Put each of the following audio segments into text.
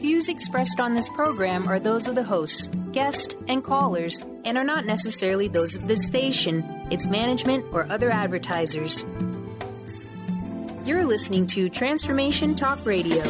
views expressed on this program are those of the hosts, guests, and callers, and are not necessarily those of this station, its management, or other advertisers. You're listening to Transformation Talk Radio.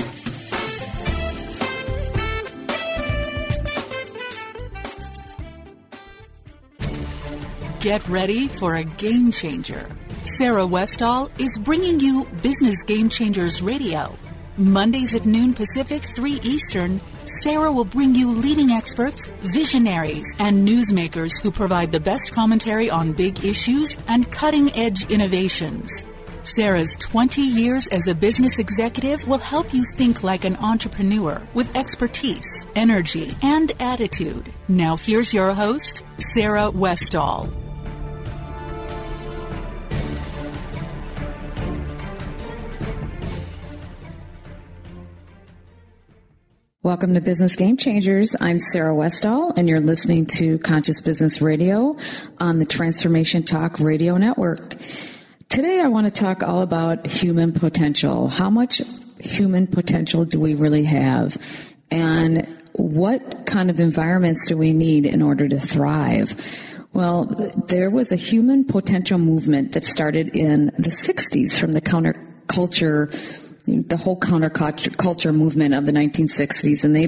Get ready for a game changer. Sarah Westall is bringing you Business Game Changers Radio. Mondays at noon Pacific, 3 Eastern, Sarah will bring you leading experts, visionaries, and newsmakers who provide the best commentary on big issues and cutting-edge innovations. Sarah's 20 years as a business executive will help you think like an entrepreneur with expertise, energy, and attitude. Now here's your host, Sarah Westall. Welcome to Business Game Changers. I'm Sarah Westall, and you're listening to Conscious Business Radio on the Transformation Talk Radio Network. Today I want to talk all about human potential. How much human potential do we really have? And what kind of environments do we need in order to thrive? Well, there was a human potential movement that started in the 60s from the the whole counterculture movement of the 1960s, and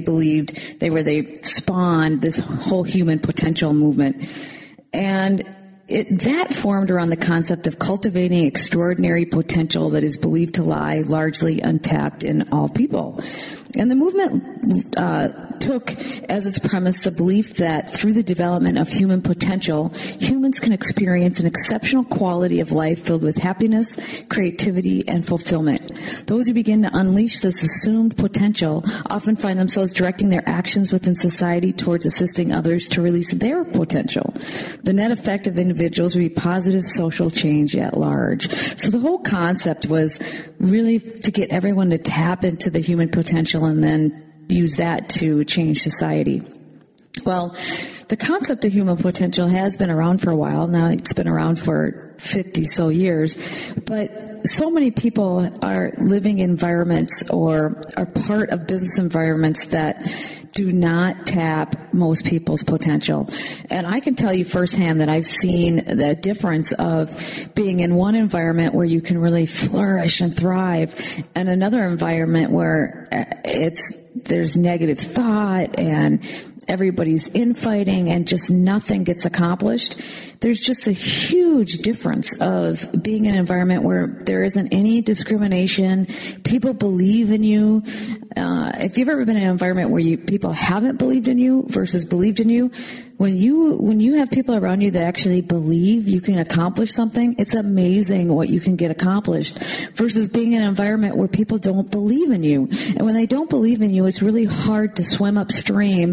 they spawned this whole human potential movement. And that formed around the concept of cultivating extraordinary potential that is believed to lie largely untapped in all people. And the movement took as its premise the belief that through the development of human potential, humans can experience an exceptional quality of life filled with happiness, creativity, and fulfillment. Those who begin to unleash this assumed potential often find themselves directing their actions within society towards assisting others to release their potential. The net effect of individuals would be positive social change at large. So the whole concept was really to get everyone to tap into the human potential and then use that to change society. Well, the concept of human potential has been around for a while. Now it's been around for 50 so years, but so many people are living in environments or are part of business environments that do not tap most people's potential. And I can tell you firsthand that I've seen the difference of being in one environment where you can really flourish and thrive, and another environment where there's negative thought and everybody's infighting and just nothing gets accomplished. There's just a huge difference of being in an environment where there isn't any discrimination. People believe in you. If you've ever been in an environment where people haven't believed in you versus believed in you, when you have people around you that actually believe you can accomplish something, it's amazing what you can get accomplished versus being in an environment where people don't believe in you. And when they don't believe in you, it's really hard to swim upstream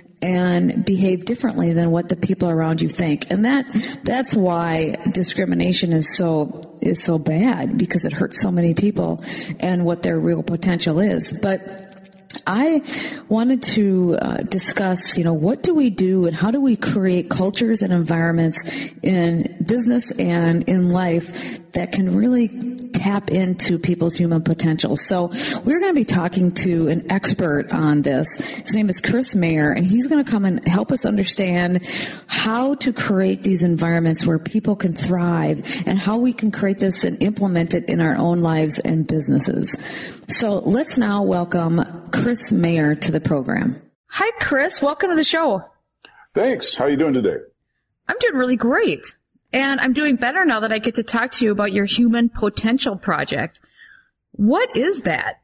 and behave differently than what the people around you think. And that's why discrimination is so bad, because it hurts so many people and what their real potential is. But I wanted to discuss, what do we do and how do we create cultures and environments in business and in life that can really tap into people's human potential. So we're going to be talking to an expert on this. His name is Chris Mayer, and he's going to come and help us understand how to create these environments where people can thrive and how we can create this and implement it in our own lives and businesses. So let's now welcome Chris Mayer to the program. Hi, Chris. Welcome to the show. Thanks. How are you doing today? I'm doing really great. And I'm doing better now that I get to talk to you about your Human Potential Project. What is that?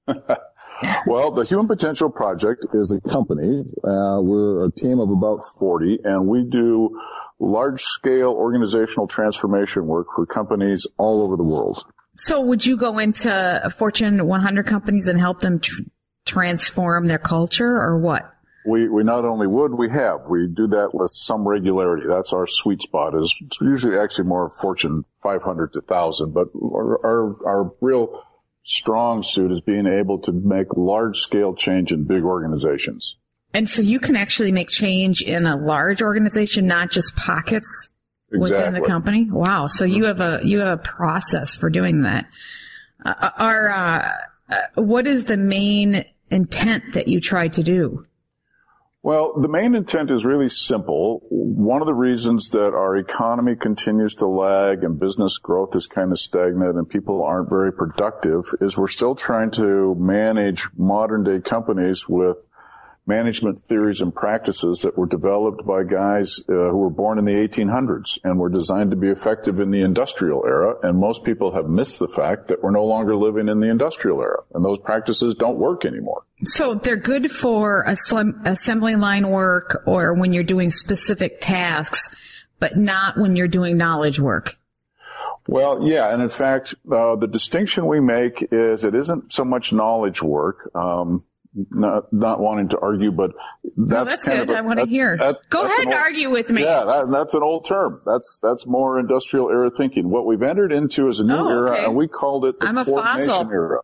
Well, the Human Potential Project is a company. We're a team of about 40, and we do large-scale organizational transformation work for companies all over the world. So would you go into Fortune 100 companies and help them transform their culture, or what? We not only would, we have. We do that with some regularity. That's our sweet spot. It's usually actually more Fortune 500 to 1,000, but our real strong suit is being able to make large-scale change in big organizations. And so you can actually make change in a large organization, not just pockets within the company? Wow. So you have a process for doing that. What is the main intent that you try to do? Well, the main intent is really simple. One of the reasons that our economy continues to lag and business growth is kind of stagnant and people aren't very productive is we're still trying to manage modern day companies with management theories and practices that were developed by guys who were born in the 1800s and were designed to be effective in the industrial era. And most people have missed the fact that we're no longer living in the industrial era, and those practices don't work anymore. So they're good for assembly line work or when you're doing specific tasks, but not when you're doing knowledge work. Well, yeah, and in fact, the distinction we make is it isn't so much knowledge work. Not wanting to argue, but that's good. I want to hear. Go ahead and argue with me. Yeah, that's an old term. That's more industrial era thinking. What we've entered into is a new era, and we called it the coordination era.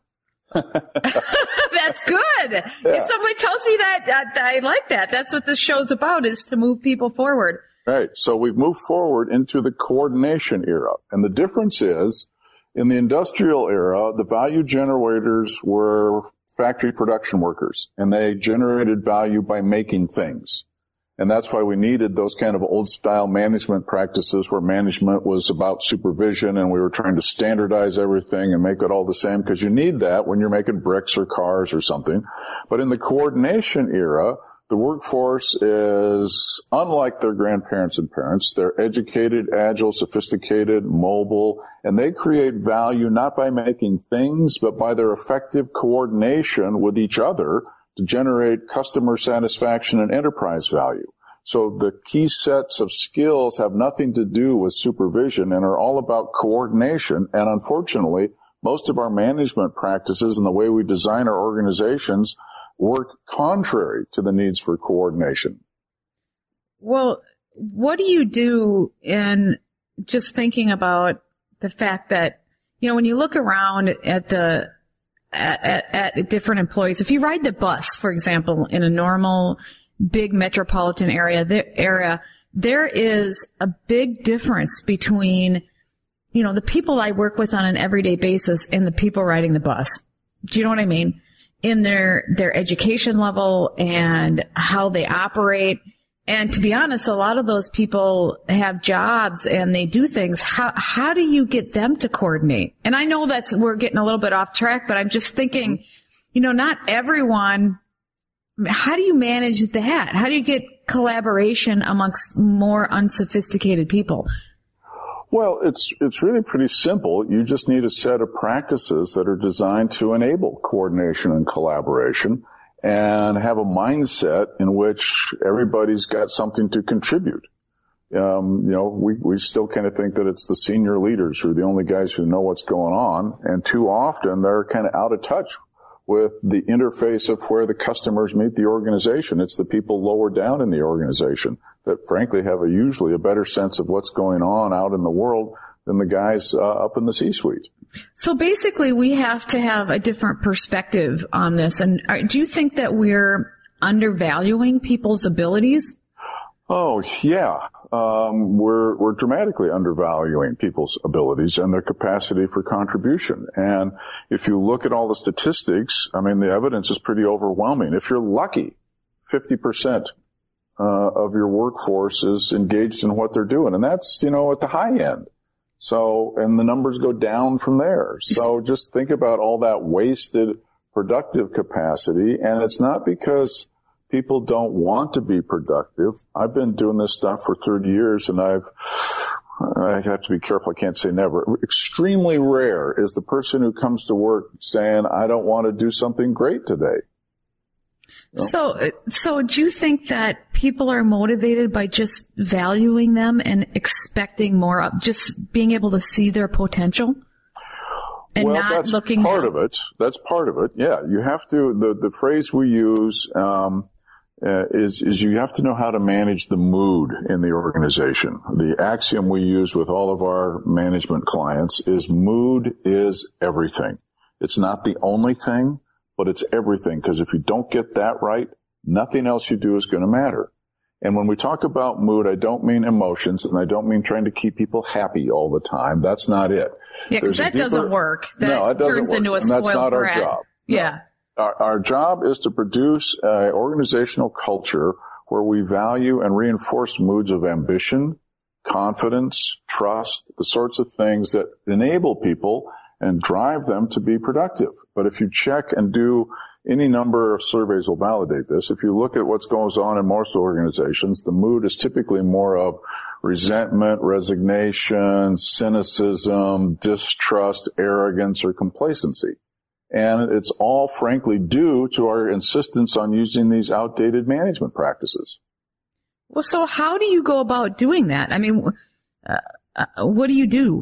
That's good. Yeah. If somebody tells me that, I like that. That's what this show's about, is to move people forward. Right. So we've moved forward into the coordination era. And the difference is, in the industrial era, the value generators were factory production workers, and they generated value by making things. And that's why we needed those kind of old style management practices where management was about supervision and we were trying to standardize everything and make it all the same, because you need that when you're making bricks or cars or something. But in the coordination era, the workforce is unlike their grandparents and parents. They're educated, agile, sophisticated, mobile, and they create value not by making things, but by their effective coordination with each other to generate customer satisfaction and enterprise value. So the key sets of skills have nothing to do with supervision and are all about coordination. And unfortunately, most of our management practices and the way we design our organizations work contrary to the needs for coordination. Well, what do you do in just thinking about the fact that, when you look around at at different employees, if you ride the bus, for example, in a normal big metropolitan area, there is a big difference between, the people I work with on an everyday basis and the people riding the bus. Do you know what I mean? In their education level and how they operate. And to be honest, a lot of those people have jobs and they do things. How do you get them to coordinate? And I know we're getting a little bit off track, but I'm just thinking, not everyone, how do you manage that? How do you get collaboration amongst more unsophisticated people? Well, it's really pretty simple. You just need a set of practices that are designed to enable coordination and collaboration and have a mindset in which everybody's got something to contribute. We still kind of think that it's the senior leaders who are the only guys who know what's going on, and too often they're kind of out of touch with the interface of where the customers meet the organization. It's the people lower down in the organization that frankly have usually a better sense of what's going on out in the world than the guys up in the C-suite. So basically we have to have a different perspective on this. And do you think that we're undervaluing people's abilities? Oh, yeah. We're dramatically undervaluing people's abilities and their capacity for contribution. And if you look at all the statistics, the evidence is pretty overwhelming. If you're lucky, 50% of your workforce is engaged in what they're doing. And that's, at the high end. So, and the numbers go down from there. So just think about all that wasted productive capacity. And it's not because people don't want to be productive. I've been doing this stuff for 30 years and I have to be careful. I can't say never. Extremely rare is the person who comes to work saying, I don't want to do something great today. So do you think that people are motivated by just valuing them and expecting more of, just being able to see their potential? And not that's looking part of it. That's part of it. Yeah. You have to, the phrase we use, is you have to know how to manage the mood in the organization. The axiom we use with all of our management clients is mood is everything. It's not the only thing, but it's everything. Because if you don't get that right, nothing else you do is going to matter. And when we talk about mood, I don't mean emotions, and I don't mean trying to keep people happy all the time. That's not it. Yeah, because that doesn't work. That no, it doesn't turns work. into a and spoiled that's not brat. our job. Yeah. Our job is to produce an organizational culture where we value and reinforce moods of ambition, confidence, trust, the sorts of things that enable people and drive them to be productive. But if you check and do any number of surveys will validate this. If you look at what goes on in most organizations, the mood is typically more of resentment, resignation, cynicism, distrust, arrogance, or complacency. And it's all, frankly, due to our insistence on using these outdated management practices. Well, so how do you go about doing that? I mean, what do you do?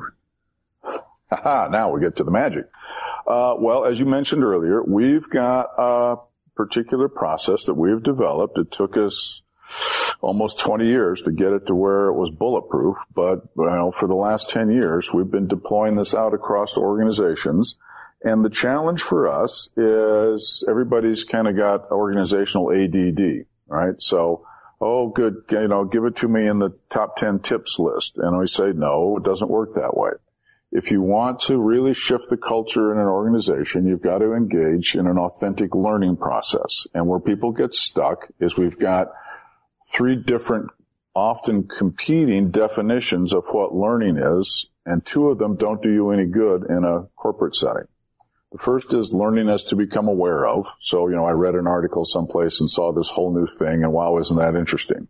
Now we get to the magic. Well, as you mentioned earlier, we've got a particular process that we've developed. It took us almost 20 years to get it to where it was bulletproof, but for the last 10 years, we've been deploying this out across organizations. And the challenge for us is everybody's kind of got organizational ADD, right? So, good, give it to me in the top 10 tips list. And we say, no, it doesn't work that way. If you want to really shift the culture in an organization, you've got to engage in an authentic learning process. And where people get stuck is we've got 3 different, often competing definitions of what learning is, and 2 of them don't do you any good in a corporate setting. The first is learning as to become aware of. So, I read an article someplace and saw this whole new thing, and wow, isn't that interesting?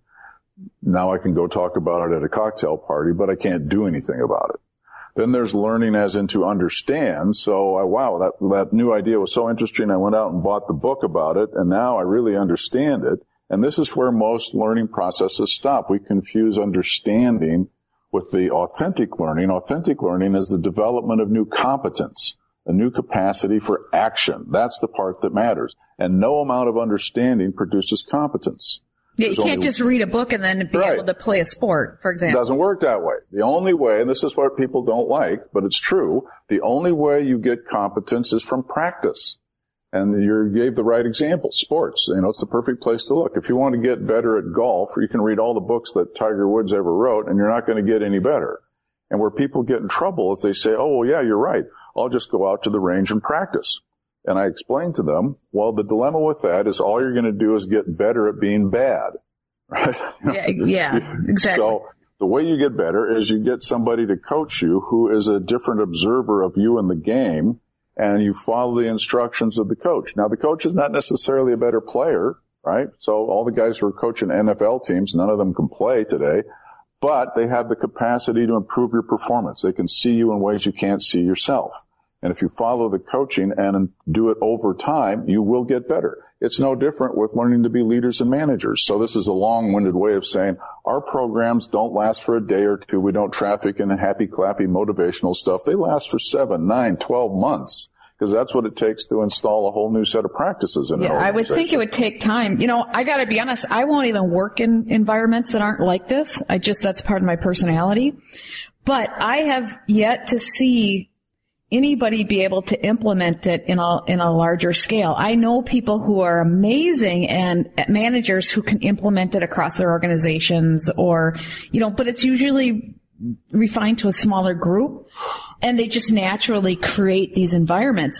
Now I can go talk about it at a cocktail party, but I can't do anything about it. Then there's learning as in to understand. So, wow, that new idea was so interesting. I went out and bought the book about it, and now I really understand it. And this is where most learning processes stop. We confuse understanding with the authentic learning. Authentic learning is the development of new competence, a new capacity for action. That's the part that matters. And no amount of understanding produces competence. Yeah, you can't just read a book and then be able to play a sport, for example. It doesn't work that way. The only way, and this is what people don't like, but it's true, the only way you get competence is from practice. And you gave the right example, sports. It's the perfect place to look. If you want to get better at golf, you can read all the books that Tiger Woods ever wrote, and you're not going to get any better. And where people get in trouble is they say, oh, well, yeah, you're right. I'll just go out to the range and practice. And I explained to them, well, the dilemma with that is all you're going to do is get better at being bad. Right? Yeah, exactly. So the way you get better is you get somebody to coach you who is a different observer of you in the game, and you follow the instructions of the coach. Now, the coach is not necessarily a better player, right? So all the guys who are coaching NFL teams, none of them can play today, but they have the capacity to improve your performance. They can see you in ways you can't see yourself. And if you follow the coaching and do it over time, you will get better. It's no different with learning to be leaders and managers. So this is a long-winded way of saying our programs don't last for a day or two. We don't traffic in happy, clappy, motivational stuff. They last for 7, 9, 12 months because that's what it takes to install a whole new set of practices in an organization. I would think it would take time. I got to be honest, I won't even work in environments that aren't like this. That's part of my personality. But I have yet to see anybody be able to implement it in a larger scale. I know people who are amazing and managers who can implement it across their organizations but it's usually refined to a smaller group and they just naturally create these environments.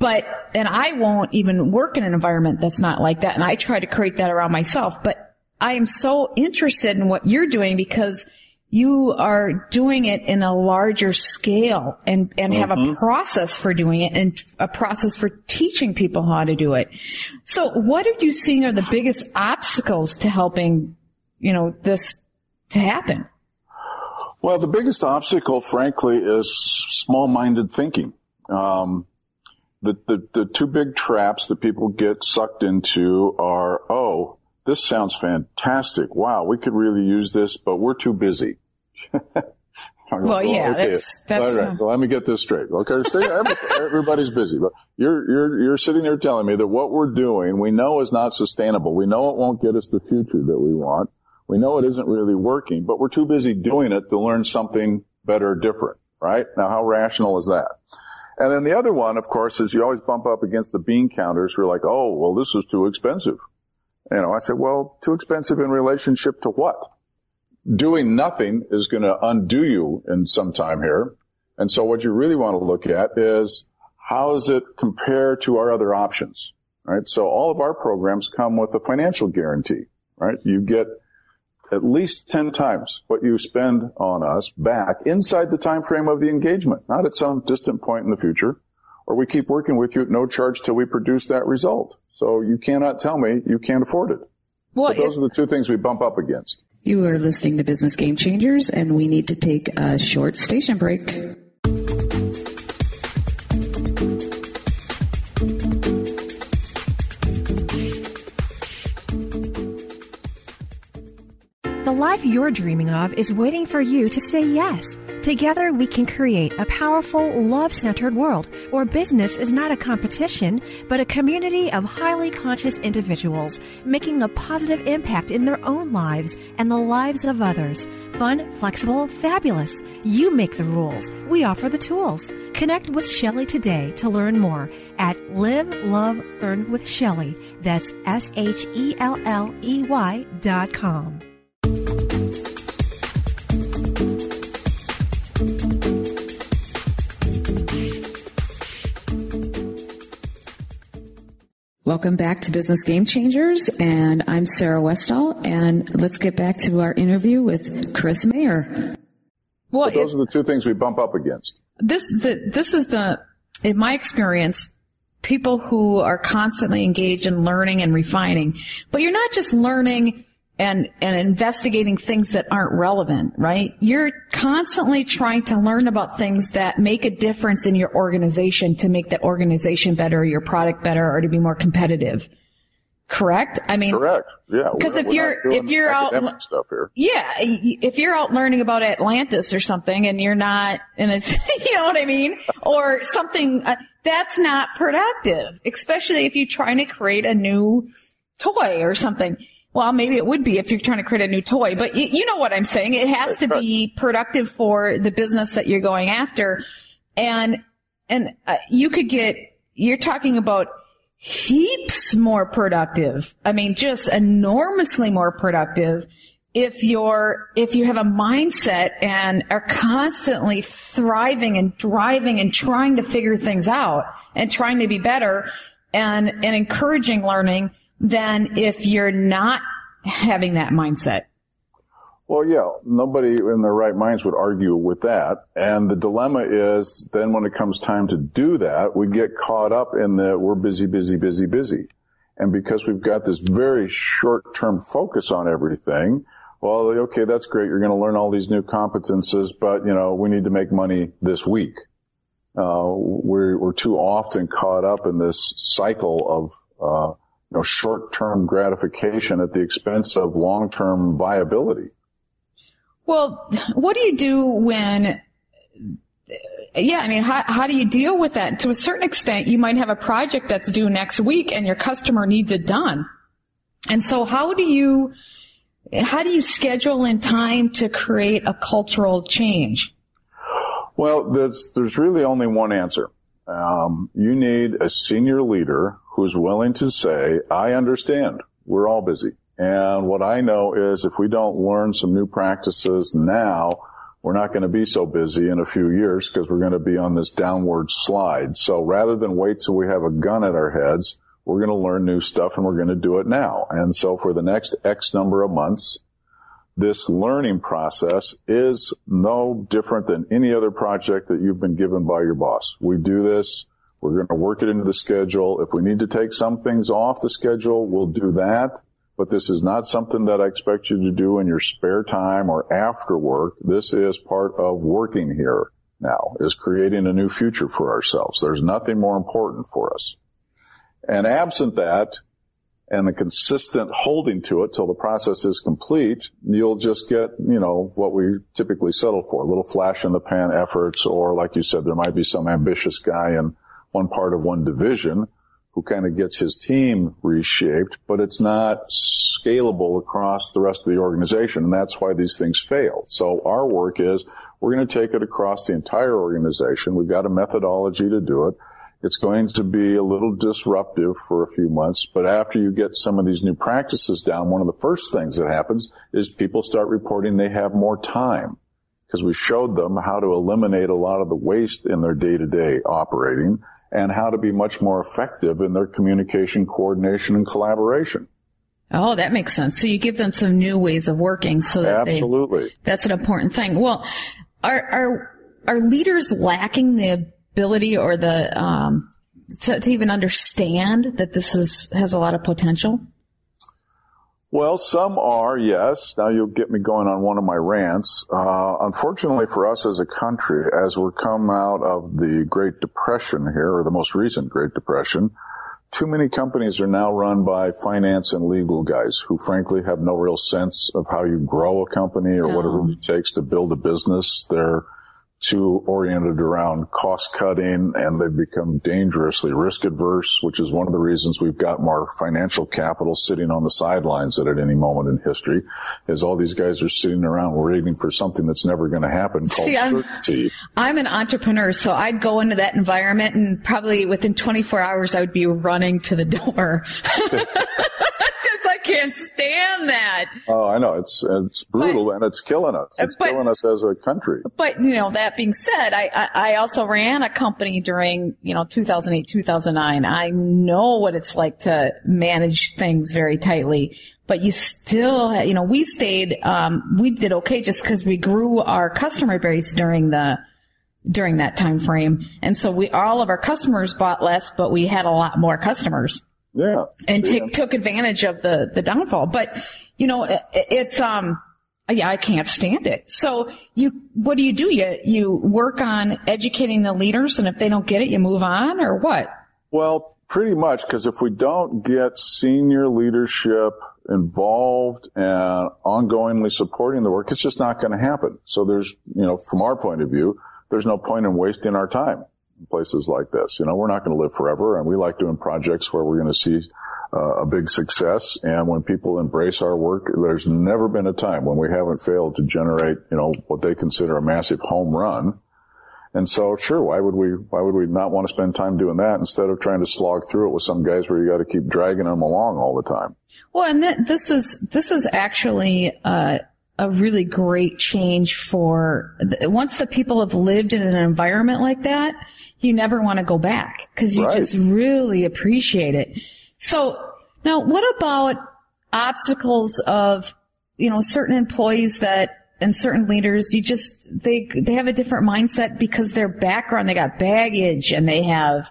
And I won't even work in an environment that's not like that. And I try to create that around myself. But I am so interested in what you're doing because you are doing it in a larger scale and have a process for doing it and a process for teaching people how to do it. So what are you seeing are the biggest obstacles to helping, this to happen? Well, the biggest obstacle, frankly, is small-minded thinking. The 2 big traps that people get sucked into are, this sounds fantastic. Wow, we could really use this, but we're too busy. Well, yeah, okay. that's all right. So let me get this straight. Okay, everybody's busy, but you're sitting there telling me that what we're doing, we know is not sustainable. We know it won't get us the future that we want. We know it isn't really working, but we're too busy doing it to learn something better or different, right? Now, how rational is that? And then the other one, of course, is you always bump up against the bean counters who are like, oh, well, this is too expensive. I said, well, too expensive in relationship to what? Doing nothing is going to undo you in some time here. And so what you really want to look at is how does it compare to our other options? right? So all of our programs come with a financial guarantee, right? You get at least 10 times what you spend on us back inside the time frame of the engagement, not at some distant point in the future, or we keep working with you at no charge till we produce that result. So you cannot tell me you can't afford it. Well, those are the two things we bump up against. You are listening to Business Game Changers, and we need to take a short station break. The life you're dreaming of is waiting for you to say yes. Together, we can create a powerful, love-centered world where business is not a competition, but a community of highly conscious individuals making a positive impact in their own lives and the lives of others. Fun, flexible, fabulous. You make the rules. We offer the tools. Connect with Shelley today to learn more at Live, Love, Learn with Shelley. That's SHELLEY.com. Welcome back to Business Game Changers, and I'm Sarah Westall, and let's get back to our interview with Chris Mayer. Well, those are the two things we bump up against. This is in my experience, people who are constantly engaged in learning and refining. But you're not just learning and investigating things that aren't relevant, right? You're constantly trying to learn about things that make a difference in your organization to make that organization better, or your product better, or to be more competitive. Correct? I mean, correct. Yeah. Because if you're out, stuff here. Yeah, if you're out learning about Atlantis or something, and you're not, and it's, you know what I mean, or something that's not productive. Especially if you're trying to create a new toy or something. Well, maybe it would be if you're trying to create a new toy, but you know what I'm saying. It has to be productive for the business that you're going after. And you're talking about heaps more productive. I mean, just enormously more productive if you have a mindset and are constantly thriving and driving and trying to figure things out and trying to be better and encouraging learning, than if you're not having that mindset. Well, yeah, nobody in their right minds would argue with that. And the dilemma is then when it comes time to do that, we get caught up in the we're busy. And because we've got this very short-term focus on everything, well, okay, that's great. You're going to learn all these new competences, but, we need to make money this week. We're too often caught up in this cycle of short-term gratification at the expense of long-term viability. Well, what do you do when, how do you deal with that? To a certain extent, you might have a project that's due next week and your customer needs it done. And so how do you schedule in time to create a cultural change? Well, there's really only one answer. You need a senior leader who's willing to say, I understand, we're all busy. And what I know is if we don't learn some new practices now, we're not going to be so busy in a few years because we're going to be on this downward slide. So rather than wait till we have a gun at our heads, we're going to learn new stuff and we're going to do it now. And so for the next X number of months, this learning process is no different than any other project that you've been given by your boss. We do this. We're going to work it into the schedule. If we need to take some things off the schedule, we'll do that. But this is not something that I expect you to do in your spare time or after work. This is part of working here now, is creating a new future for ourselves. There's nothing more important for us. And absent that, and the consistent holding to it till the process is complete, you'll just get, what we typically settle for, a little flash in the pan efforts, or like you said, there might be some ambitious guy in one part of one division who kind of gets his team reshaped, but it's not scalable across the rest of the organization, and that's why these things fail. So our work is we're going to take it across the entire organization. We've got a methodology to do it. It's going to be a little disruptive for a few months, but after you get some of these new practices down, one of the first things that happens is people start reporting they have more time because we showed them how to eliminate a lot of the waste in their day-to-day operating, and how to be much more effective in their communication, coordination, and collaboration. Oh, that makes sense. So you give them some new ways of working so that Absolutely. That's an important thing. Well, are leaders lacking the ability or the to even understand that this has a lot of potential? Well, some are, yes. Now you'll get me going on one of my rants. Unfortunately for us as a country, as we're come out of the Great Depression here, or the most recent Great Depression, too many companies are now run by finance and legal guys who frankly have no real sense of how you grow a company or what it really takes to build a business. They're too oriented around cost cutting, and they've become dangerously risk adverse, which is one of the reasons we've got more financial capital sitting on the sidelines at any moment in history, is all these guys are sitting around waiting for something that's never going to happen called certainty. I'm an entrepreneur, so I'd go into that environment and probably within 24 hours I would be running to the door. I can't stand that. Oh, I know. It's brutal, and it's killing us. It's killing us as a country. But, that being said, I also ran a company during, 2008, 2009. I know what it's like to manage things very tightly. But you still, we stayed, we did okay just because we grew our customer base during that time frame. And so all of our customers bought less, but we had a lot more customers. Yeah. And took advantage of the downfall. But, it's, I can't stand it. So what do? You work on educating the leaders, and if they don't get it, you move on, or what? Well, pretty much, because if we don't get senior leadership involved and ongoingly supporting the work, it's just not going to happen. So there's, from our point of view, there's no point in wasting our time. Places like this. We're not going to live forever, and we like doing projects where we're going to see a big success. And when people embrace our work, there's never been a time when we haven't failed to generate, what they consider a massive home run. And so, sure, why would we not want to spend time doing that instead of trying to slog through it with some guys where you got to keep dragging them along all the time? Well, and this is actually a really great change for once the people have lived in an environment like that, you never want to go back because you just really appreciate it. So now what about obstacles of, certain employees and certain leaders, they have a different mindset because their background, they got baggage and they have,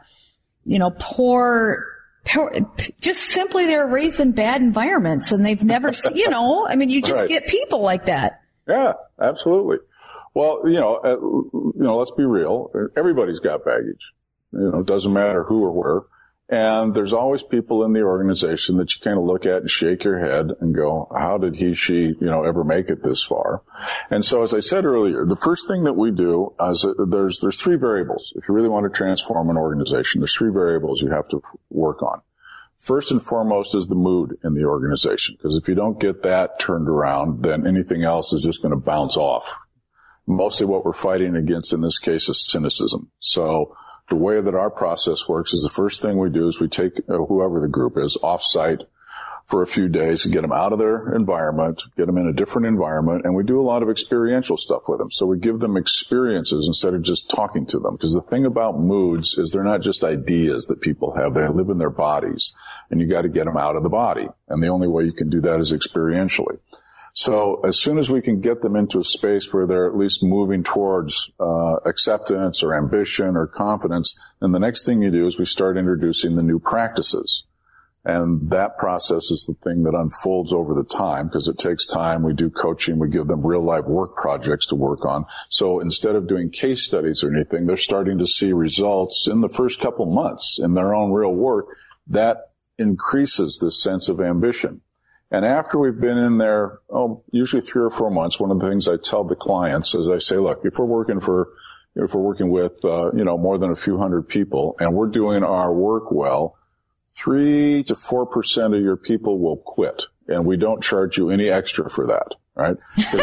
poor, just simply they're raised in bad environments and they've never, you just get people like that. Yeah, absolutely. Well, let's be real. Everybody's got baggage. It doesn't matter who or where. And there's always people in the organization that you kind of look at and shake your head and go, how did she, ever make it this far? And so, as I said earlier, the first thing that we do is there's three variables. If you really want to transform an organization, there's three variables you have to work on. First and foremost is the mood in the organization, because if you don't get that turned around, then anything else is just going to bounce off. Mostly what we're fighting against in this case is cynicism. So the way that our process works is the first thing we do is we take whoever the group is off-site for a few days and get them out of their environment, get them in a different environment, and we do a lot of experiential stuff with them. So we give them experiences instead of just talking to them. Because the thing about moods is they're not just ideas that people have. They live in their bodies, and you got to get them out of the body. And the only way you can do that is experientially. So as soon as we can get them into a space where they're at least moving towards acceptance or ambition or confidence, then the next thing you do is we start introducing the new practices. And that process is the thing that unfolds over the time because it takes time. We do coaching. We give them real life work projects to work on. So instead of doing case studies or anything, they're starting to see results in the first couple months in their own real work. That increases this sense of ambition. And after we've been in there, usually 3 or 4 months, one of the things I tell the clients is I say, look, if we're working with, more than a few hundred people and we're doing our work well, 3 to 4% of your people will quit, and we don't charge you any extra for that, right?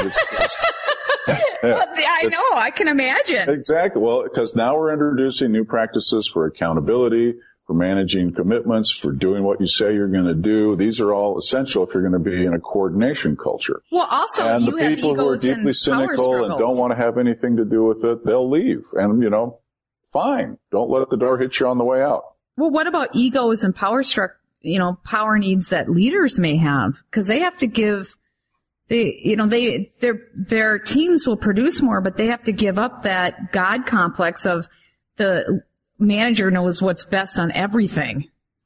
I know, I can imagine. Exactly. Well, because now we're introducing new practices for accountability, for managing commitments, for doing what you say you're going to do. These are all essential if you're going to be in a coordination culture. Well, also, and you the people who are deeply cynical and don't want to have anything to do with it, they'll leave. And, fine. Don't let the door hit you on the way out. Well, what about egos and power needs that leaders may have? Because they have to give, their teams will produce more, but they have to give up that God complex of the manager knows what's best on everything.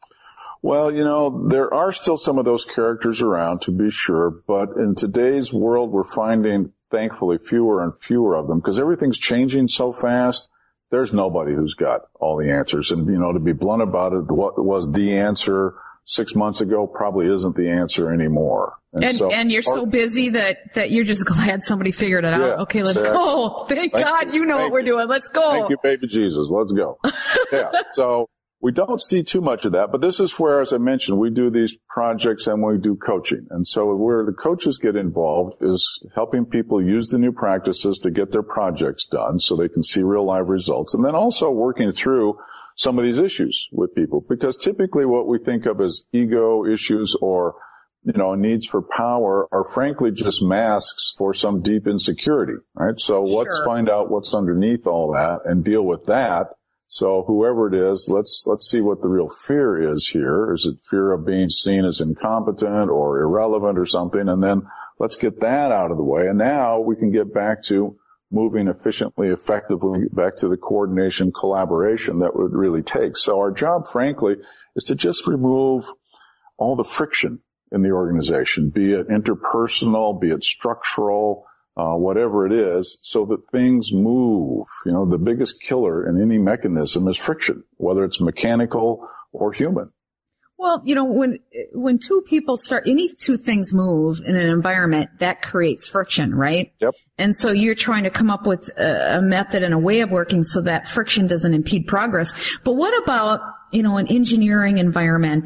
Well, there are still some of those characters around, to be sure, but in today's world, we're finding, thankfully, fewer and fewer of them because everything's changing so fast. There's nobody who's got all the answers. And, to be blunt about it, what was the answer 6 months ago probably isn't the answer anymore. And you're so busy that you're just glad somebody figured it out. Yeah, okay, let's go. Thank God you know what we're doing. Let's go. Thank you, baby Jesus. Let's go. Yeah. So we don't see too much of that, but this is where, as I mentioned, we do these projects and we do coaching. And so where the coaches get involved is helping people use the new practices to get their projects done so they can see real live results. And then also working through some of these issues with people, because typically what we think of as ego issues or, needs for power are frankly just masks for some deep insecurity, right? So let's find out what's underneath all that and deal with that. So whoever it is, let's see what the real fear is here. Is it fear of being seen as incompetent or irrelevant or something? And then let's get that out of the way. And now we can get back to moving efficiently, effectively, back to the coordination, collaboration that would really take. So our job, frankly, is to just remove all the friction in the organization, be it interpersonal, be it structural, whatever it is, so that things move. The biggest killer in any mechanism is friction, whether it's mechanical or human. Well, when two people any two things move in an environment, that creates friction, right? Yep. And so you're trying to come up with a method and a way of working so that friction doesn't impede progress. But what about, an engineering environment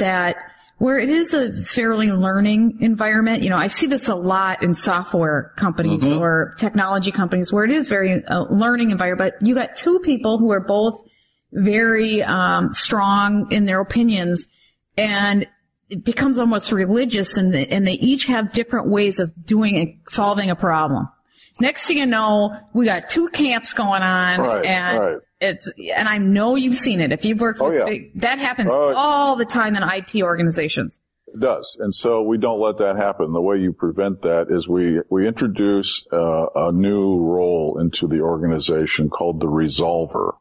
where it is a fairly learning environment? I see this a lot in software companies or technology companies where it is very learning environment. But you got two people who are both very strong in their opinions, and it becomes almost religious, and they each have different ways of solving a problem. Next thing you know, we got two camps going on, and I know you've seen it. If you've worked that happens all the time in IT organizations. It does. And so we don't let that happen. The way you prevent that is we introduce a new role into the organization called the resolver.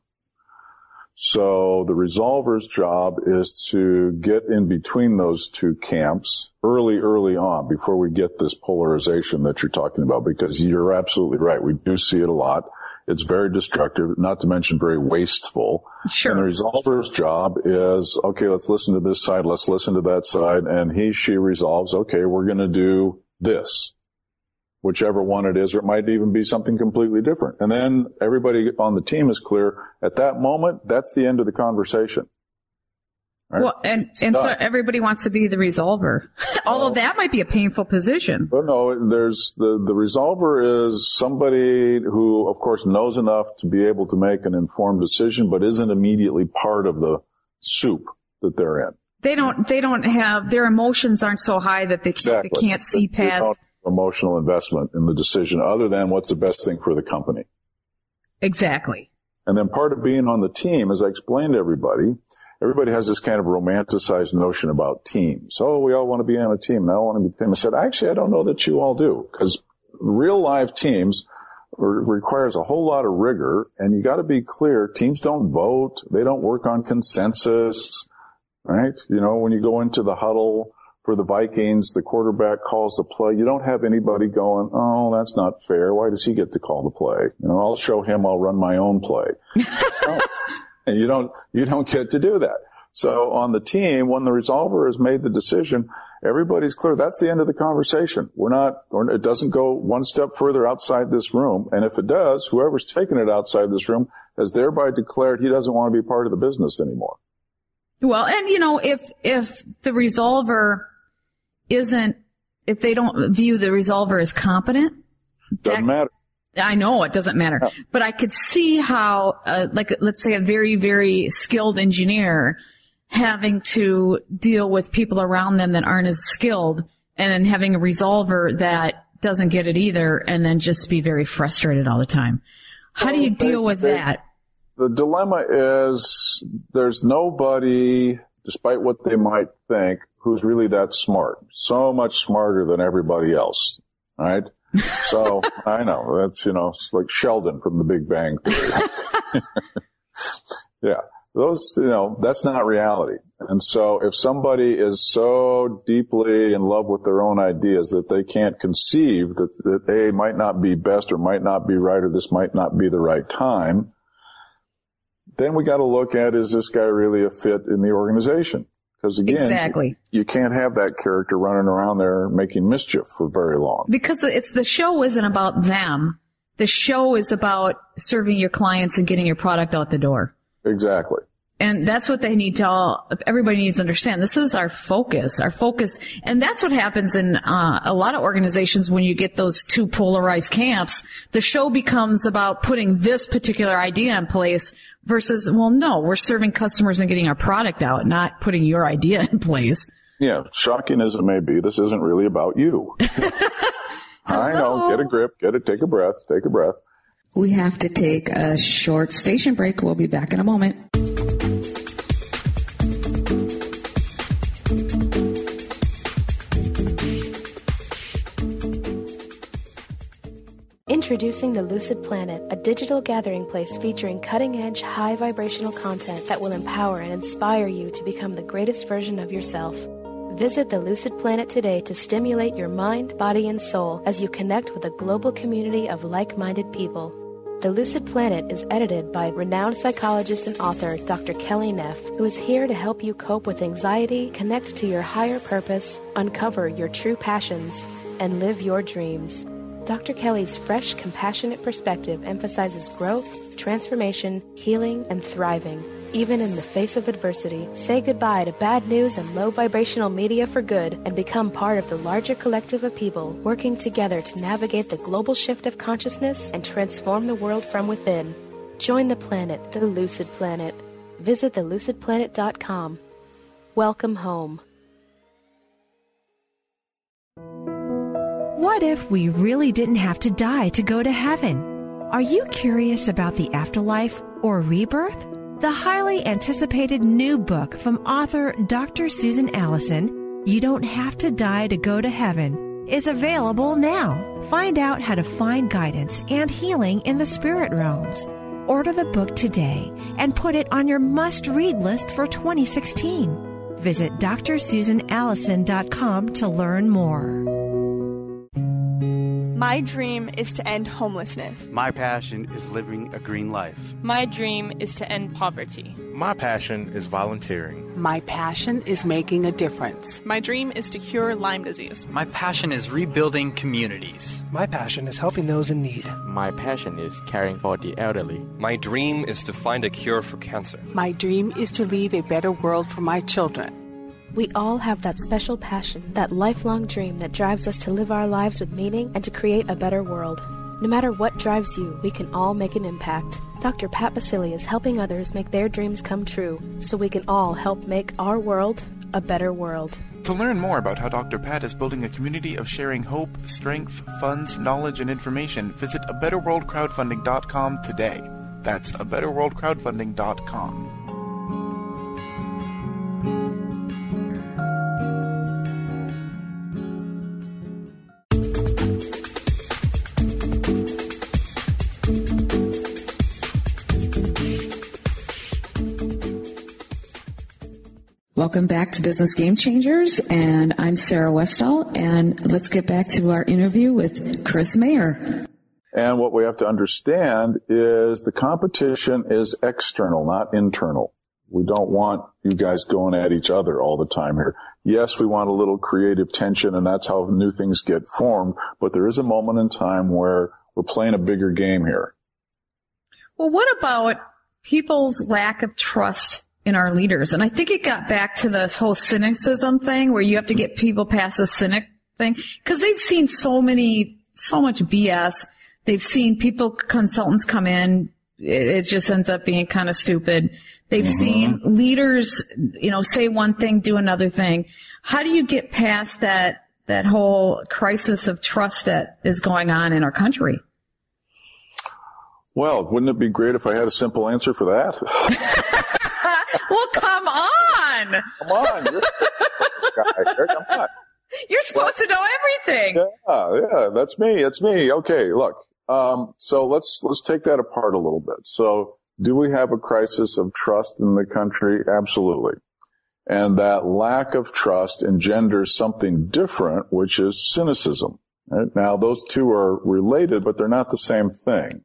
So the resolver's job is to get in between those two camps early on before we get this polarization that you're talking about, because you're absolutely right. We do see it a lot. It's very destructive, not to mention very wasteful. Sure. And the resolver's job is, okay, let's listen to this side, let's listen to that side, and she resolves, okay, we're going to do this, whichever one it is, or it might even be something completely different. And then everybody on the team is clear. At that moment, that's the end of the conversation. Right? Well, and so everybody wants to be the resolver. Although that might be a painful position. Well, no, there's the resolver is somebody who, of course, knows enough to be able to make an informed decision, but isn't immediately part of the soup that they're in. They don't have, their emotions aren't so high that they can't see past emotional investment in the decision other than what's the best thing for the company. Exactly. And then part of being on the team, as I explained to everybody has this kind of romanticized notion about teams. Oh, we all want to be on a team, and I want to be a team. I said, actually, I don't know that you all do, because real live teams requires a whole lot of rigor, and you got to be clear, teams don't vote, they don't work on consensus, right? When you go into the huddle for the Vikings, the quarterback calls the play. You don't have anybody going, oh, that's not fair. Why does he get to call the play? I'll show him, I'll run my own play. No. And you don't get to do that. So on the team, when the resolver has made the decision, everybody's clear. That's the end of the conversation. It doesn't go one step further outside this room. And if it does, whoever's taken it outside this room has thereby declared he doesn't want to be part of the business anymore. Well, and if the resolver if they don't view the resolver as competent, doesn't matter. I know it doesn't matter, but I could see how, let's say a very, very skilled engineer having to deal with people around them that aren't as skilled, and then having a resolver that doesn't get it either, and then just be very frustrated all the time. How do you deal with that? The dilemma is there's nobody, despite what they might think, who's really that smart. So much smarter than everybody else. All right? So, I know, that's, it's like Sheldon from The Big Bang Theory. Yeah. That's not reality. And so if somebody is so deeply in love with their own ideas that they can't conceive that they might not be best or might not be right or this might not be the right time, then we got to look at, is this guy really a fit in the organization? Because again, exactly. You can't have that character running around there making mischief for very long. Because the show isn't about them. The show is about serving your clients and getting your product out the door. Exactly. And that's what everybody needs to understand. This is our focus. And that's what happens in a lot of organizations when you get those two polarized camps. The show becomes about putting this particular idea in place versus, well, no, we're serving customers and getting our product out, not putting your idea in place. Yeah, shocking as it may be, this isn't really about you. I know. Get a grip. Take a breath. We have to take a short station break. We'll be back in a moment. Introducing the Lucid Planet, a digital gathering place featuring cutting-edge, high-vibrational content that will empower and inspire you to become the greatest version of yourself. Visit the Lucid Planet today to stimulate your mind, body, and soul as you connect with a global community of like-minded people. The Lucid Planet is edited by renowned psychologist and author Dr. Kelly Neff, who is here to help you cope with anxiety, connect to your higher purpose, uncover your true passions, and live your dreams. Dr. Kelly's fresh, compassionate perspective emphasizes growth, transformation, healing, and thriving. Even in the face of adversity, say goodbye to bad news and low vibrational media for good and become part of the larger collective of people working together to navigate the global shift of consciousness and transform the world from within. Join the planet, the Lucid Planet. Visit thelucidplanet.com. Welcome home. What if we really didn't have to die to go to heaven? Are you curious about the afterlife or rebirth? The highly anticipated new book from author Dr. Susan Allison, You Don't Have to Die to Go to Heaven, is available now. Find out how to find guidance and healing in the spirit realms. Order the book today and put it on your must-read list for 2016. Visit drsusanallison.com to learn more. My dream is to end homelessness. My passion is living a green life. My dream is to end poverty. My passion is volunteering. My passion is making a difference. My dream is to cure Lyme disease. My passion is rebuilding communities. My passion is helping those in need. My passion is caring for the elderly. My dream is to find a cure for cancer. My dream is to leave a better world for my children. We all have that special passion, that lifelong dream that drives us to live our lives with meaning and to create a better world. No matter what drives you, we can all make an impact. Dr. Pat Baccili is helping others make their dreams come true, so we can all help make our world a better world. To learn more about how Dr. Pat is building a community of sharing hope, strength, funds, knowledge, and information, visit abetterworldcrowdfunding.com today. That's abetterworldcrowdfunding.com. Welcome back to Business Game Changers, and I'm Sarah Westall, and let's get back to our interview with Chris Mayer. And what we have to understand is the competition is external, not internal. We don't want you guys going at each other all the time here. Yes, we want a little creative tension, and that's how new things get formed, but there is a moment in time where we're playing a bigger game here. Well, what about people's lack of trust in our leaders? And I think it got back to this whole cynicism thing where you have to get people past the cynic thing, because they've seen so much BS. They've seen consultants come in. It just ends up being kind of stupid. They've seen leaders, say one thing, do another thing. How do you get past that whole crisis of trust that is going on in our country? Well, wouldn't it be great if I had a simple answer for that? Well, come on. Come on. Come on. You're supposed to know everything. Yeah, that's me. It's me. Okay, look. So let's take that apart a little bit. So do we have a crisis of trust in the country? Absolutely. And that lack of trust engenders something different, which is cynicism. Right? Now, those two are related, but they're not the same thing.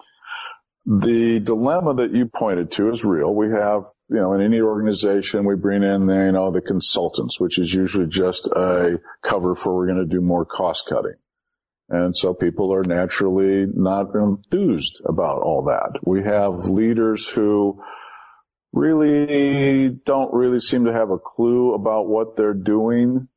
The dilemma that you pointed to is real. We have, in any organization, we bring in, the consultants, which is usually just a cover for we're going to do more cost cutting. And so people are naturally not enthused about all that. We have leaders who really don't really seem to have a clue about what they're doing.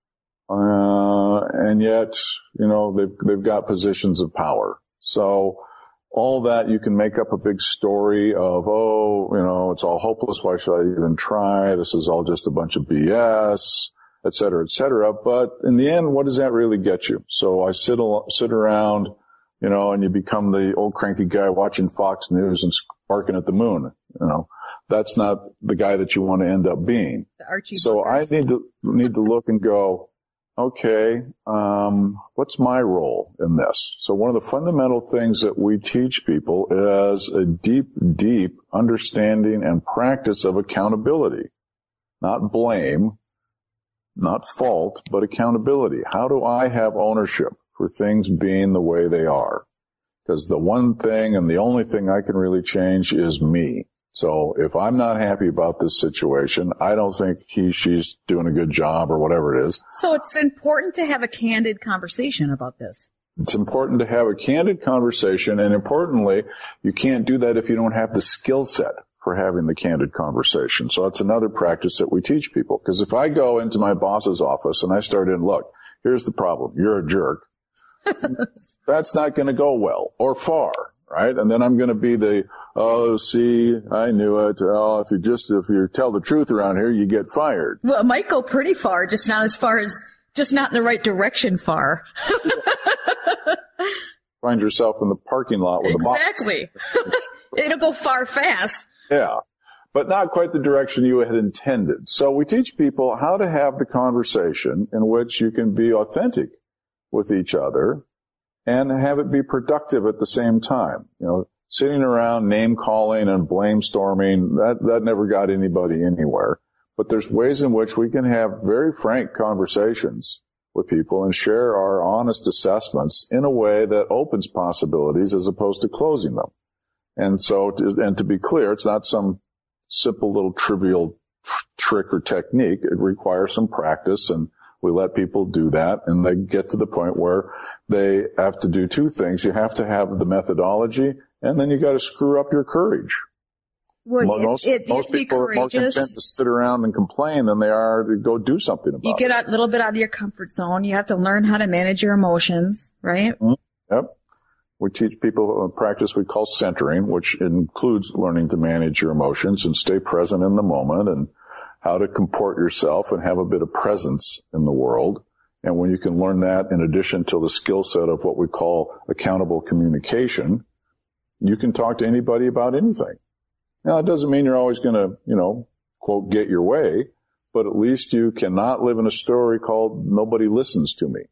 And yet, they've got positions of power. So all that, you can make up a big story of, it's all hopeless. Why should I even try? This is all just a bunch of BS, et cetera, et cetera. But in the end, what does that really get you? So I sit around, and you become the old cranky guy watching Fox News and barking at the moon. That's not the guy that you want to end up being. So I need to look and go, okay, what's my role in this? So one of the fundamental things that we teach people is a deep, deep understanding and practice of accountability. Not blame, not fault, but accountability. How do I have ownership for things being the way they are? Because the one thing and the only thing I can really change is me. So if I'm not happy about this situation, I don't think she's doing a good job or whatever it is. So it's important to have a candid conversation about this. It's important to have a candid conversation, and importantly, you can't do that if you don't have the skill set for having the candid conversation. So that's another practice that we teach people. Because if I go into my boss's office and I start in, look, here's the problem. You're a jerk. That's not going to go well or far. Right? And then I'm going to be I knew it. Oh, if you tell the truth around here, you get fired. Well, it might go pretty far, just not in the right direction far. Find yourself in the parking lot with a box. Exactly. It'll go far fast. Yeah. But not quite the direction you had intended. So we teach people how to have the conversation in which you can be authentic with each other and have it be productive at the same time. Sitting around name calling and blame storming, that never got anybody anywhere. But there's ways in which we can have very frank conversations with people and share our honest assessments in a way that opens possibilities as opposed to closing them. And so, to be clear, it's not some simple little trivial trick or technique. It requires some practice, and we let people do that, and they get to the point where they have to do two things. You have to have the methodology, and then you got to screw up your courage. Well, most people are more content to sit around and complain than they are to go do something about it. You get a little bit out of your comfort zone. You have to learn how to manage your emotions, right? Mm-hmm. Yep. We teach people a practice we call centering, which includes learning to manage your emotions and stay present in the moment and how to comport yourself and have a bit of presence in the world. And when you can learn that in addition to the skill set of what we call accountable communication, you can talk to anybody about anything. Now, it doesn't mean you're always going to, quote, get your way, but at least you cannot live in a story called nobody listens to me.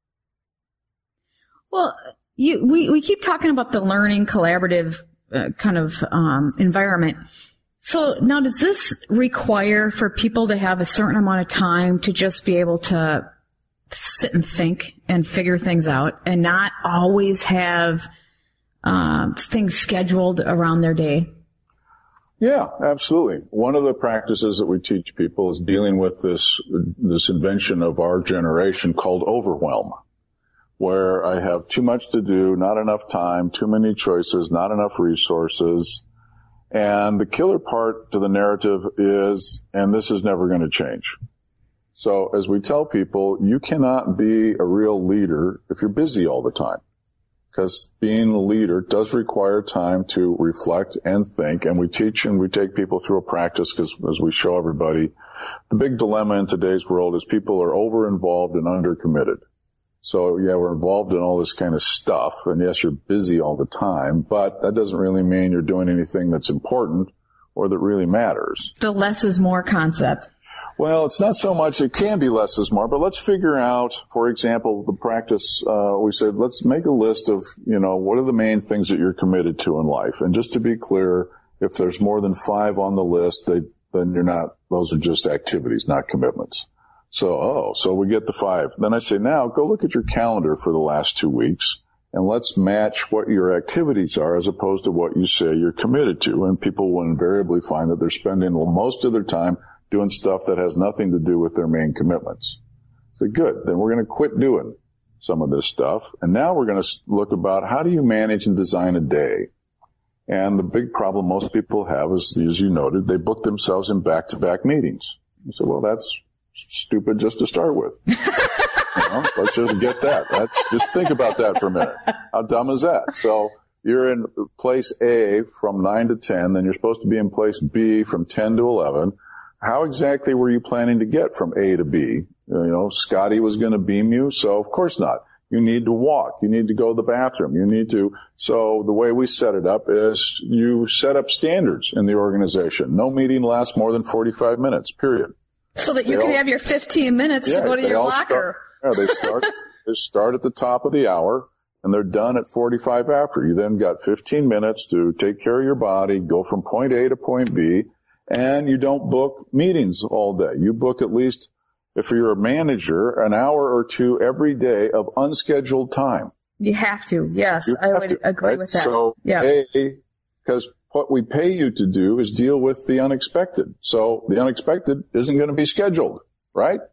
Well, we keep talking about the learning collaborative environment. So now, does this require for people to have a certain amount of time to just be able to sit and think and figure things out and not always have things scheduled around their day? Yeah, absolutely. One of the practices that we teach people is dealing with this invention of our generation called overwhelm, where I have too much to do, not enough time, too many choices, not enough resources. And the killer part to the narrative is, and this is never going to change. So as we tell people, you cannot be a real leader if you're busy all the time. Because being a leader does require time to reflect and think, and we teach and we take people through a practice because as we show everybody, the big dilemma in today's world is people are over-involved and under-committed. So, yeah, we're involved in all this kind of stuff, and yes, you're busy all the time, but that doesn't really mean you're doing anything that's important or that really matters. The less is more concept. Well, it's not so much, it can be less is more, but let's figure out, for example, the practice, we said, let's make a list of, what are the main things that you're committed to in life? And just to be clear, if there's more than 5 on the list, then you're not, those are just activities, not commitments. So we get the 5. Then I say, now go look at your calendar for the last 2 weeks and let's match what your activities are as opposed to what you say you're committed to. And people will invariably find that they're spending most of their time doing stuff that has nothing to do with their main commitments. So good. Then we're going to quit doing some of this stuff. And now we're going to look about how do you manage and design a day? And the big problem most people have is, as you noted, they book themselves in back-to-back meetings. You say, well, that's stupid just to start with. Let's just get that. Just think about that for a minute. How dumb is that? So you're in place A from 9 to 10, then you're supposed to be in place B from 10 to 11. How exactly were you planning to get from A to B? Scotty was going to beam you, so of course not. You need to walk. You need to go to the bathroom. So the way we set it up is you set up standards in the organization. No meeting lasts more than 45 minutes, period. So that you can have your 15 minutes to go to your locker. They start at the top of the hour, and they're done at 45 after. You then got 15 minutes to take care of your body, go from point A to point B, and you don't book meetings all day. You book at least, if you're a manager, an hour or 2 every day of unscheduled time. You have to. Yes, I would agree with that. So, because what we pay you to do is deal with the unexpected. So the unexpected isn't going to be scheduled, right?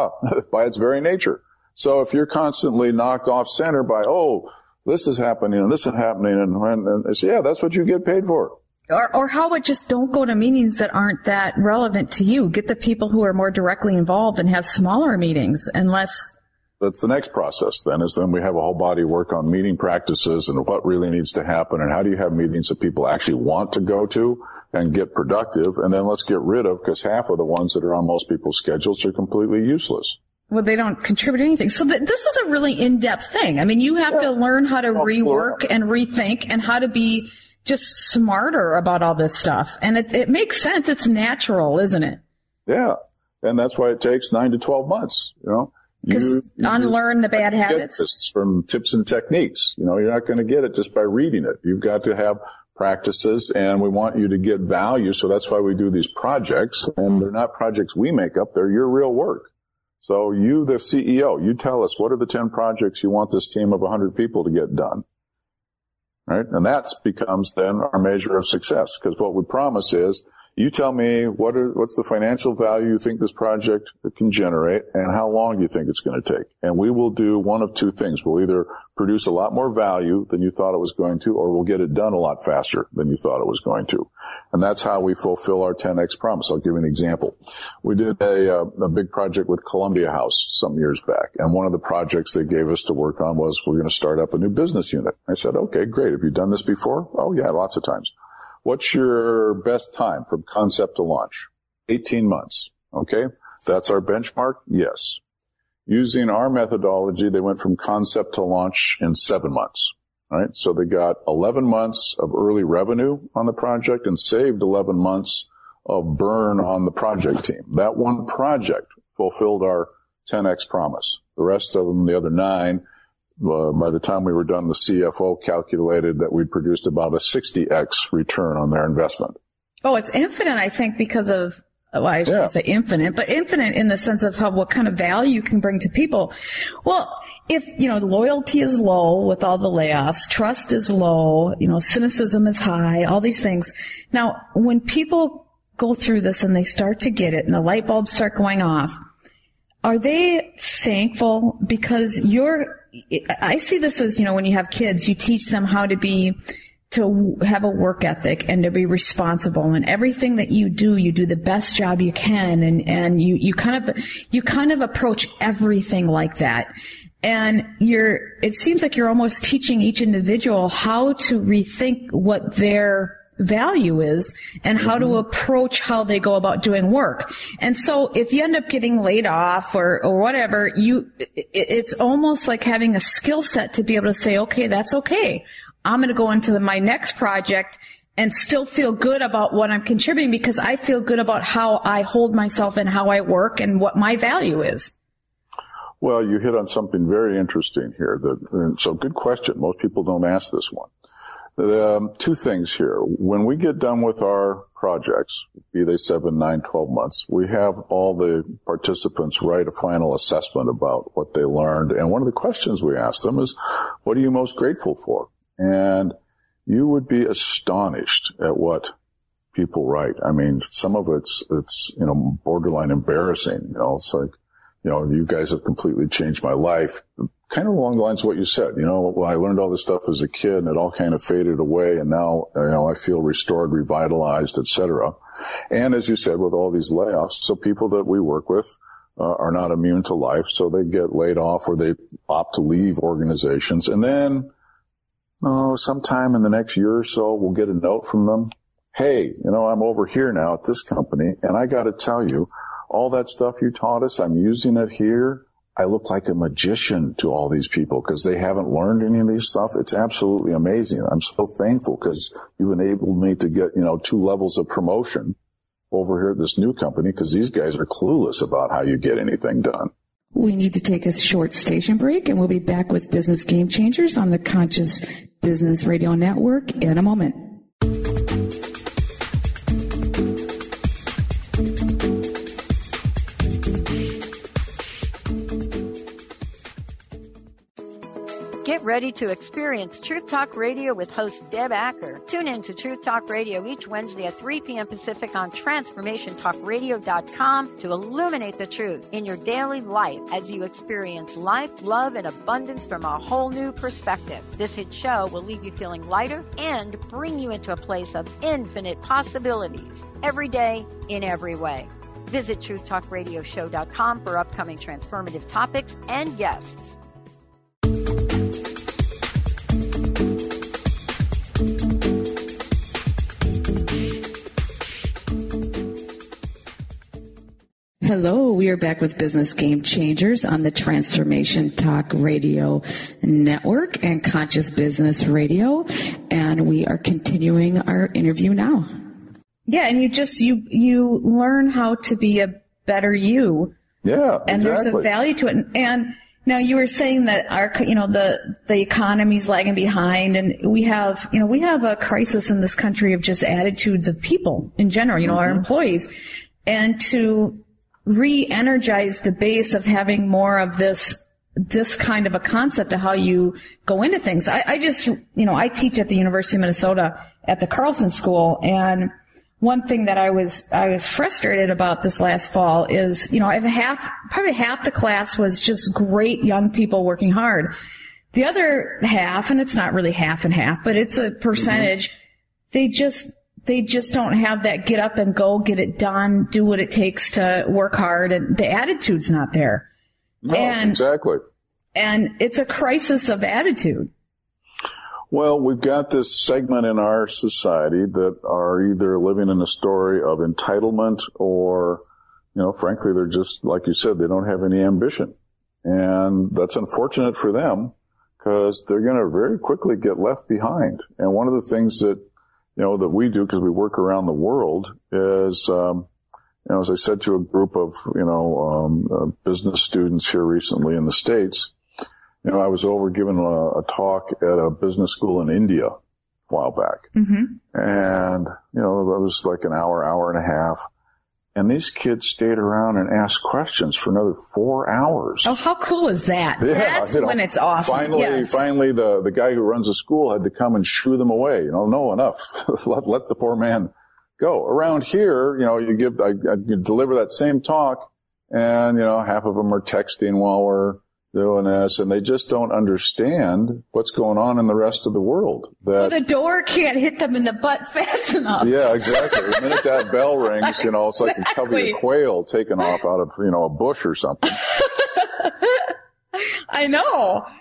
By its very nature. So if you're constantly knocked off center by, this is happening and this is happening, and it's, that's what you get paid for. Or how about just don't go to meetings that aren't that relevant to you. Get the people who are more directly involved and have smaller meetings and less. That's the next process then we have a whole body of work on meeting practices and what really needs to happen and how do you have meetings that people actually want to go to and get productive, and then let's get rid of, because half of the ones that are on most people's schedules are completely useless. Well, they don't contribute anything. So this is a really in-depth thing. I mean, you have to learn how to rework and rethink and how to be just smarter about all this stuff. And it makes sense. It's natural, isn't it? Yeah. And that's why it takes 9 to 12 months, You unlearn the bad habits. Get this from tips and techniques. You're not going to get it just by reading it. You've got to have practices, and we want you to get value. So that's why we do these projects. And they're not projects we make up. They're your real work. So you, the CEO, you tell us what are the 10 projects you want this team of 100 people to get done. Right? And that becomes then our measure of success, because what we promise is you tell me what's the financial value you think this project can generate and how long you think it's going to take. And we will do one of 2 things. We'll either produce a lot more value than you thought it was going to, or we'll get it done a lot faster than you thought it was going to. And that's how we fulfill our 10X promise. I'll give you an example. We did a big project with Columbia House some years back. And one of the projects they gave us to work on was we're going to start up a new business unit. I said, okay, great. Have you done this before? Oh, yeah, lots of times. What's your best time from concept to launch? 18 months. Okay. That's our benchmark? Yes. Using our methodology, they went from concept to launch in 7 months. Right? So they got 11 months of early revenue on the project and saved 11 months of burn on the project team. That one project fulfilled our 10X promise. The rest of them, the other 9, by the time we were done, the CFO calculated that we produced about a 60X return on their investment. Oh, it's infinite, I think, because of, I shouldn't say infinite, but infinite in the sense of what kind of value you can bring to people. Well, if, loyalty is low with all the layoffs, trust is low, cynicism is high, all these things. Now, when people go through this and they start to get it and the light bulbs start going off, are they thankful? Because I see this as, when you have kids, you teach them how to have a work ethic and to be responsible, and everything that you do the best job you can, and you kind of approach everything like that. And it seems like you're almost teaching each individual how to rethink what their value is and how to approach how they go about doing work. And so if you end up getting laid off or whatever, it's almost like having a skill set to be able to say, okay, that's okay. I'm going to go into my next project and still feel good about what I'm contributing because I feel good about how I hold myself and how I work and what my value is. Well, you hit on something very interesting here. So good question. Most people don't ask this one. Two things here. When we get done with our projects, be they 7, 9, 12 months, we have all the participants write a final assessment about what they learned. And one of the questions we ask them is, what are you most grateful for? And you would be astonished at what people write. I mean, some of it's, borderline embarrassing. It's like, you guys have completely changed my life. Kind of along the lines of what you said. Well, I learned all this stuff as a kid and it all kind of faded away and now, I feel restored, revitalized, etc. And as you said, with all these layoffs, so people that we work with are not immune to life, so they get laid off or they opt to leave organizations. And then, sometime in the next year or so, we'll get a note from them. Hey, I'm over here now at this company and I got to tell you, all that stuff you taught us, I'm using it here. I look like a magician to all these people because they haven't learned any of these stuff. It's absolutely amazing. I'm so thankful because you've enabled me to get, 2 levels of promotion over here at this new company because these guys are clueless about how you get anything done. We need to take a short station break, and we'll be back with Business Game Changers on the Conscious Business Radio Network in a moment. Get ready to experience Truth Talk Radio with host Deb Acker. Tune in to Truth Talk Radio each Wednesday at 3 p.m. Pacific on TransformationTalkRadio.com to illuminate the truth in your daily life as you experience life, love, and abundance from a whole new perspective. This hit show will leave you feeling lighter and bring you into a place of infinite possibilities every day in every way. Visit TruthTalkRadioshow.com for upcoming transformative topics and guests. Hello, we are back with Business Game Changers on the Transformation Talk Radio Network and Conscious Business Radio, and we are continuing our interview now. Yeah, and you learn how to be a better you. Yeah, and exactly. There's a value to it. And now you were saying that the economy's lagging behind, and we have a crisis in this country of just attitudes of people in general, our employees, and to re-energize the base of having more of this kind of a concept of how you go into things. I teach at the University of Minnesota at the Carlson School, and one thing that I was frustrated about this last fall is, probably half the class was just great young people working hard. The other half, and it's not really half and half, but it's a percentage, they just don't have that get up and go, get it done, do what it takes to work hard, and the attitude's not there. No, exactly. And it's a crisis of attitude. Well, we've got this segment in our society that are either living in a story of entitlement or, frankly, they're just, like you said, they don't have any ambition. And that's unfortunate for them because they're going to very quickly get left behind. And one of the things that that we do, because we work around the world, is, as I said to a group of, business students here recently in the States, I was over giving a talk at a business school in India a while back. Mm-hmm. And, it was like an hour and a half. And these kids stayed around and asked questions for another 4 hours. Oh, how cool is that? Yeah, that's when it's awesome. Finally, the guy who runs the school had to come and shoo them away. No, enough. let the poor man go. Around here, I deliver that same talk, and half of them are texting while we're doing this, and they just don't understand what's going on in the rest of the world. The door can't hit them in the butt fast enough. Yeah, exactly. The minute that bell rings, it's like a covey of quail taken off out of, a bush or something. I know.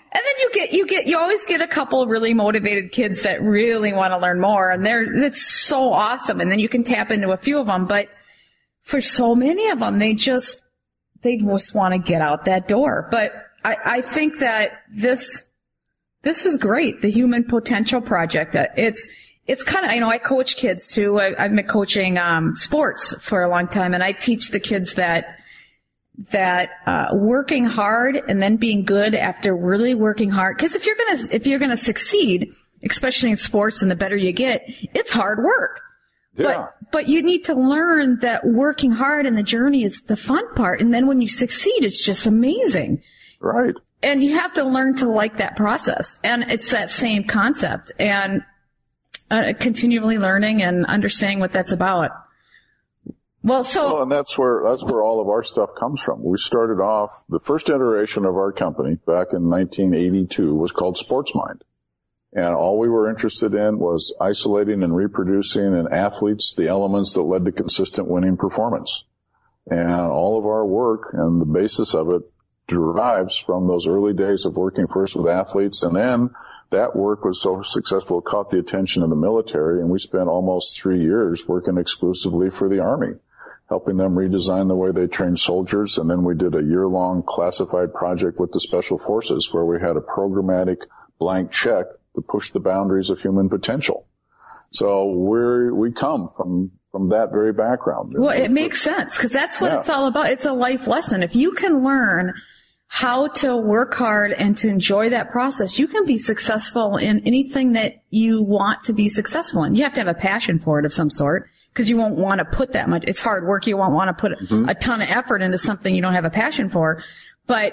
And then you always get a couple of really motivated kids that really want to learn more, and it's so awesome. And then you can tap into a few of them, but for so many of them, they just want to get out that door. But I think that this is great. The Human Potential Project. It's kind of, I coach kids too. I've been coaching sports for a long time, and I teach the kids that working hard and then being good after really working hard. Because if you're gonna succeed, especially in sports, and the better you get, it's hard work. Yeah. But you need to learn that working hard and the journey is the fun part, and then when you succeed, it's just amazing. Right. And you have to learn to like that process, and it's that same concept, and continually learning and understanding what that's about. And that's where all of our stuff comes from. We started off, the first iteration of our company back in 1982 was called SportsMind. And all we were interested in was isolating and reproducing in athletes the elements that led to consistent winning performance. And all of our work and the basis of it derives from those early days of working first with athletes, and then that work was so successful it caught the attention of the military, and we spent almost 3 years working exclusively for the Army, helping them redesign the way they train soldiers. And then we did a year-long classified project with the Special Forces where we had a programmatic blank check to push the boundaries of human potential. So we come from that very background. Well, it makes sense, because that's what it's all about. It's a life lesson. If you can learn how to work hard and to enjoy that process, you can be successful in anything that you want to be successful in. You have to have a passion for it of some sort, because you won't want to put that much. It's hard work. You won't want to put a ton of effort into something you don't have a passion for. But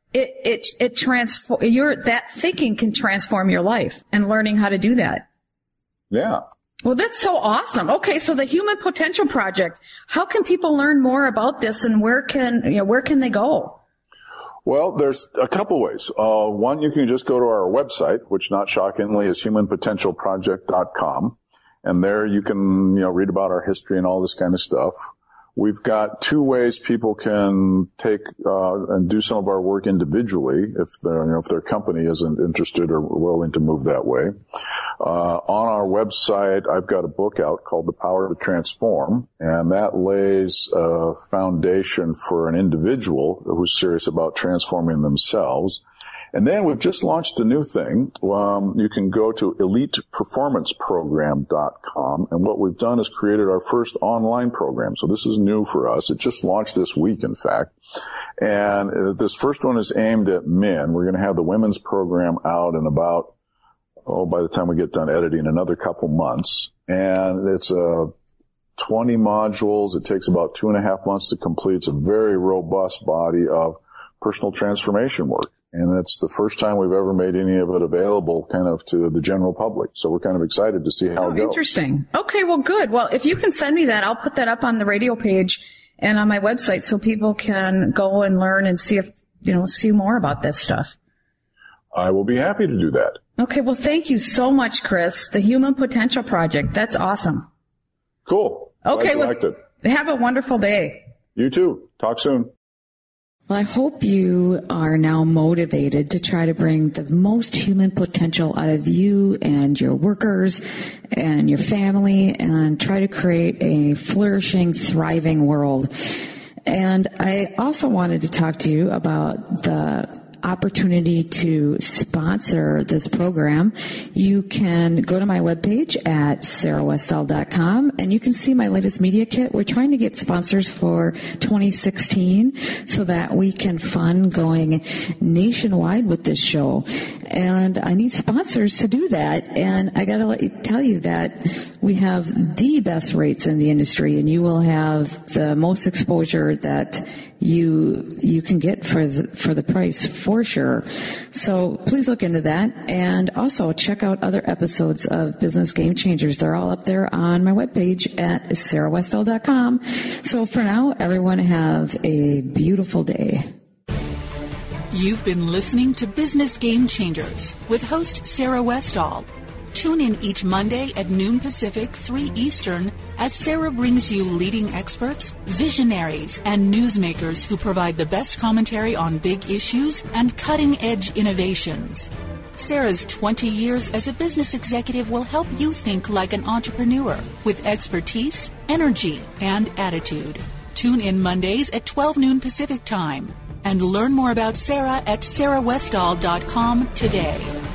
that thinking can transform your life, and learning how to do that. Yeah. Well, that's so awesome. Okay, so the Human Potential Project. How can people learn more about this, and where can they go? Well, there's a couple ways. One, you can just go to our website, which not shockingly is humanpotentialproject.com. And there you can, read about our history and all this kind of stuff. We've got 2 ways people can take, and do some of our work individually if their company isn't interested or willing to move that way. On our website, I've got a book out called The Power to Transform, and that lays a foundation for an individual who's serious about transforming themselves. And then we've just launched a new thing. You can go to eliteperformanceprogram.com, and what we've done is created our first online program. So this is new for us. It just launched this week, in fact. And this first one is aimed at men. We're going to have the women's program out in about, by the time we get done editing, another couple months. And it's 20 modules. It takes about 2.5 months to complete. It's a very robust body of personal transformation work. And it's the first time we've ever made any of it available kind of to the general public. So we're kind of excited to see how it goes. Interesting. Okay, well, good. Well, if you can send me that, I'll put that up on the radio page and on my website so people can go and learn and see more about this stuff. I will be happy to do that. Okay, well, thank you so much, Chris. The Human Potential Project. That's awesome. Cool. Okay, well, liked it. Have a wonderful day. You too. Talk soon. Well, I hope you are now motivated to try to bring the most human potential out of you and your workers and your family, and try to create a flourishing, thriving world. And I also wanted to talk to you about the opportunity to sponsor this program. You can go to my webpage at sarahwestall.com, and you can see my latest media kit. We're trying to get sponsors for 2016 so that we can fund going nationwide with this show. And I need sponsors to do that. And I got to tell you that we have the best rates in the industry, and you will have the most exposure that you can get for the price, for sure. So please look into that, and also check out other episodes of Business Game Changers. They're all up there on my webpage at sarahwestall.com. So for now, everyone have a beautiful day. You've been listening to Business Game Changers with host Sarah Westall. Tune in each Monday at noon Pacific, 3 Eastern as Sarah brings you leading experts, visionaries, and newsmakers who provide the best commentary on big issues and cutting-edge innovations. Sarah's 20 years as a business executive will help you think like an entrepreneur with expertise, energy, and attitude. Tune in Mondays at 12 noon Pacific Time and learn more about Sarah at sarahwestall.com today.